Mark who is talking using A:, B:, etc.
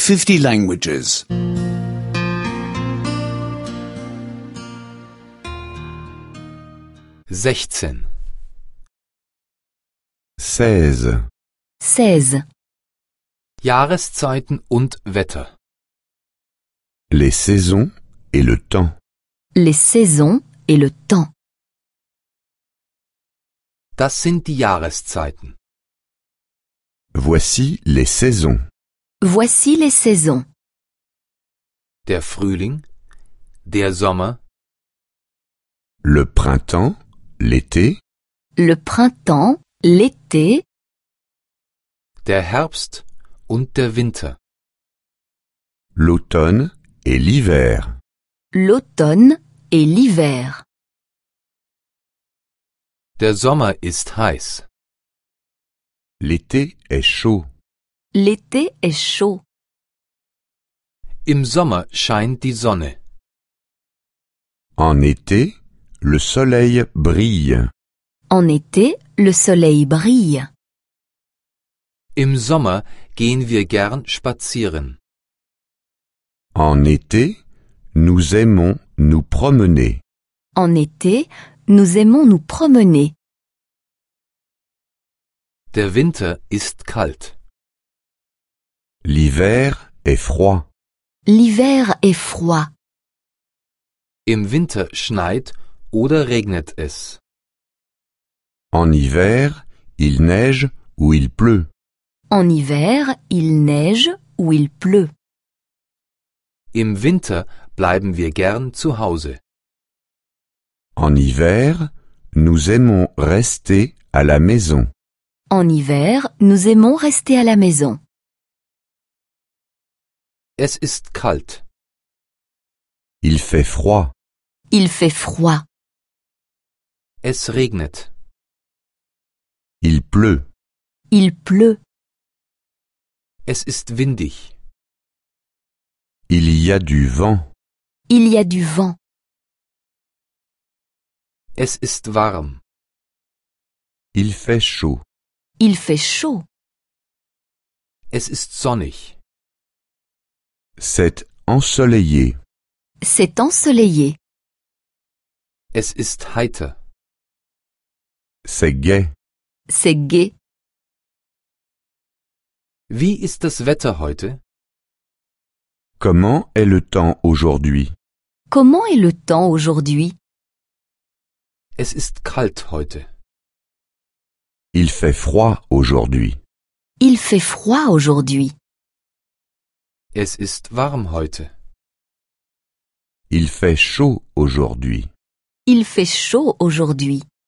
A: 50 languages.
B: 16.
C: 16.
D: 16.
B: Jahreszeiten und Wetter.
C: Les saisons et le temps.
D: Les saisons et le temps.
B: Das sind die Jahreszeiten.
C: Voici les saisons.
D: Voici les saisons.
B: Der Frühling, der Sommer,
C: Le printemps, l'été,
D: Le printemps, l'été,
B: der Herbst und der Winter.
C: l'automne et l'hiver.
D: l'automne et l'hiver.
B: Der Sommer ist heiß.
C: L'été est chaud.
D: L'été est chaud.
B: Im Sommer scheint die Sonne.
C: En été, le soleil brille.
D: En été, le soleil brille.
B: Im Sommer gehen wir gern spazieren.
C: En été, nous aimons nous promener.
D: En été, nous aimons nous promener.
B: Der Winter ist kalt.
C: L'hiver est froid.
D: L'hiver est froid.
B: Im Winter schneit oder regnet es.
C: En hiver, il neige ou il pleut.
D: En hiver, il neige ou il pleut.
B: Im Winter bleiben wir gern zu Hause.
C: En hiver, nous aimons rester à la maison.
D: En hiver, nous aimons rester à la maison.
B: Es ist kalt.
C: Il fait froid.
D: Il fait froid.
B: Es regnet.
C: Il pleut.
D: Il pleut.
B: Es ist windig.
C: Il y a du vent.
D: Il y a du vent.
B: Es ist warm.
C: Il fait chaud.
D: Il fait chaud.
B: Es ist sonnig.
C: C'est ensoleillé.
D: C'est ensoleillé.
B: Es ist heiter.
C: C'est gai.
D: C'est gai.
B: Wie ist das Wetter heute?
C: Comment est le temps aujourd'hui?
D: Comment est le temps aujourd'hui?
B: Es ist kalt heute.
C: Il fait froid aujourd'hui.
D: Il fait froid aujourd'hui.
B: Es ist warm heute.
C: Il fait chaud aujourd'hui.
D: Il fait chaud aujourd'hui.